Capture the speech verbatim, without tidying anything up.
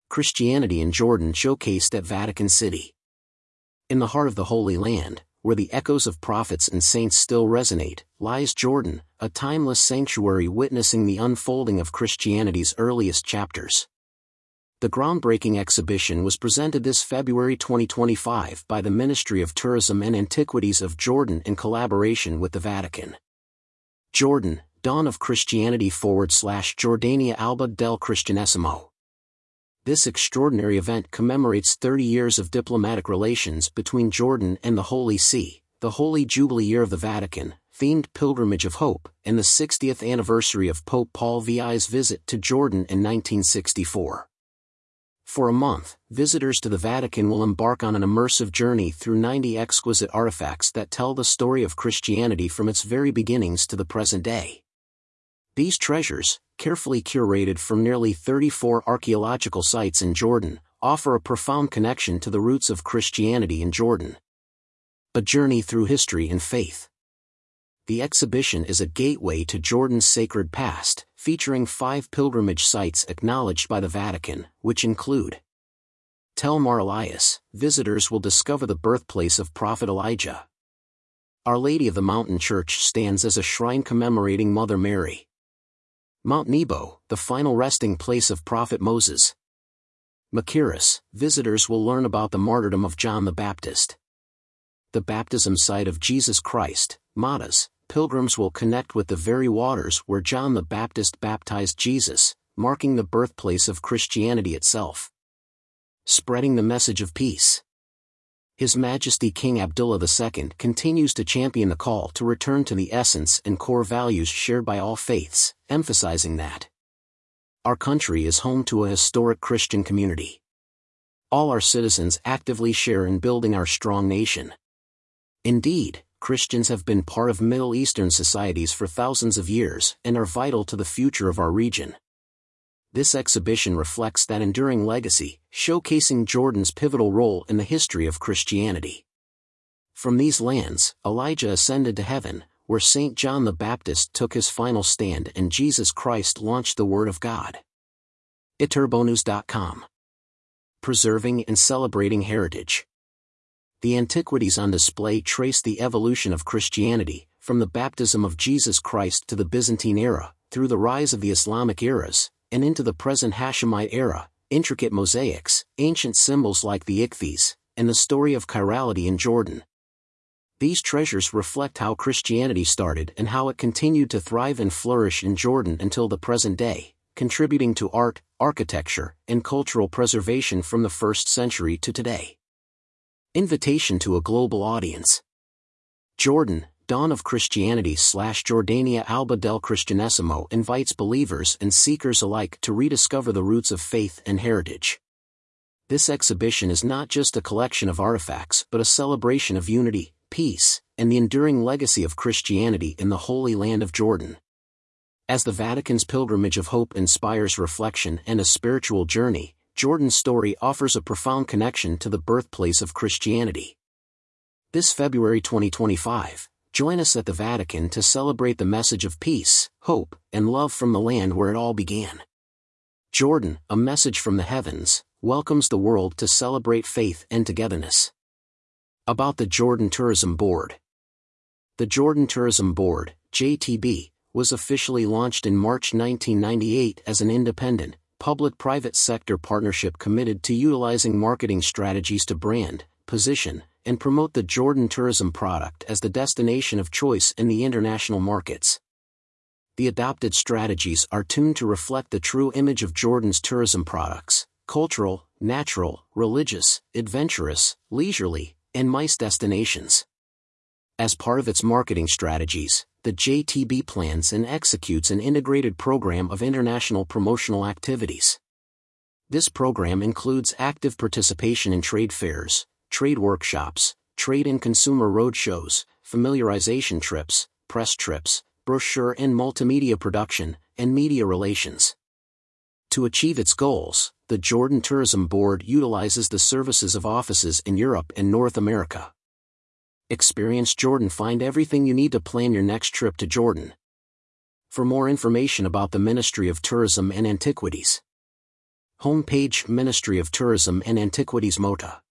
Christianity in Jordan showcased at Vatican City. In the heart of the Holy Land, where the echoes of prophets and saints still resonate, lies Jordan, a timeless sanctuary witnessing the unfolding of Christianity's earliest chapters. The groundbreaking exhibition was presented this February twenty twenty-five by the Ministry of Tourism and Antiquities of Jordan in collaboration with the Vatican. Jordan, Dawn of Christianity forward slash Jordania Alba del Cristianesimo. This extraordinary event commemorates thirty years of diplomatic relations between Jordan and the Holy See, the Holy Jubilee Year of the Vatican, themed Pilgrimage of Hope, and the sixtieth anniversary of Pope Paul the I's visit to Jordan in nineteen sixty-four. For a month, visitors to the Vatican will embark on an immersive journey through ninety exquisite artifacts that tell the story of Christianity from its very beginnings to the present day. These treasures, carefully curated from nearly thirty-four archaeological sites in Jordan, offer a profound connection to the roots of Christianity in Jordan. A journey through history and faith. The exhibition is a gateway to Jordan's sacred past, featuring five pilgrimage sites acknowledged by the Vatican, which include Tel Mar Elias. Visitors will discover the birthplace of Prophet Elijah. Our Lady of the Mountain Church stands as a shrine commemorating Mother Mary. Mount Nebo, the final resting place of Prophet Moses. Machaerus. Visitors will learn about the martyrdom of John the Baptist. The baptism site of Jesus Christ, Matas. Pilgrims will connect with the very waters where John the Baptist baptized Jesus, marking the birthplace of Christianity itself. Spreading the message of peace. His Majesty King Abdullah the Second continues to champion the call to return to the essence and core values shared by all faiths, emphasizing that our country is home to a historic Christian community. All our citizens actively share in building our strong nation. Indeed, Christians have been part of Middle Eastern societies for thousands of years and are vital to the future of our region. This exhibition reflects that enduring legacy, showcasing Jordan's pivotal role in the history of Christianity. From these lands, Elijah ascended to heaven, where Saint John the Baptist took his final stand and Jesus Christ launched the Word of God. iterbonews dot com. Preserving and celebrating heritage. The antiquities on display trace the evolution of Christianity, from the baptism of Jesus Christ to the Byzantine era, through the rise of the Islamic eras, and into the present Hashemite era. Intricate mosaics, ancient symbols like the ichthyes, and the story of chirality in Jordan. These treasures reflect how Christianity started and how it continued to thrive and flourish in Jordan until the present day, contributing to art, architecture, and cultural preservation from the first century to today. Invitation to a global audience. Jordan, Dawn of Christianity slash Jordania Alba del Cristianesimo invites believers and seekers alike to rediscover the roots of faith and heritage. This exhibition is not just a collection of artifacts but a celebration of unity, peace, and the enduring legacy of Christianity in the Holy Land of Jordan. As the Vatican's Pilgrimage of Hope inspires reflection and a spiritual journey, Jordan's story offers a profound connection to the birthplace of Christianity. This February twenty twenty-five, join us at the Vatican to celebrate the message of peace, hope, and love from the land where it all began. Jordan, a message from the heavens, welcomes the world to celebrate faith and togetherness. About the Jordan Tourism Board. The Jordan Tourism Board, J T B, was officially launched in March nineteen ninety-eight as an independent, public-private sector partnership committed to utilizing marketing strategies to brand, position, and promote the Jordan tourism product as the destination of choice in the international markets. The adopted strategies are tuned to reflect the true image of Jordan's tourism products: cultural, natural, religious, adventurous, leisurely, and MICE destinations. As part of its marketing strategies, the J T B plans and executes an integrated program of international promotional activities. This program includes active participation in trade fairs, trade workshops, trade and consumer roadshows, familiarization trips, press trips, brochure and multimedia production, and media relations. To achieve its goals, the Jordan Tourism Board utilizes the services of offices in Europe and North America. Experience Jordan. Find everything you need to plan your next trip to Jordan. For more information about the Ministry of Tourism and Antiquities, Homepage Ministry of Tourism and Antiquities MOTA.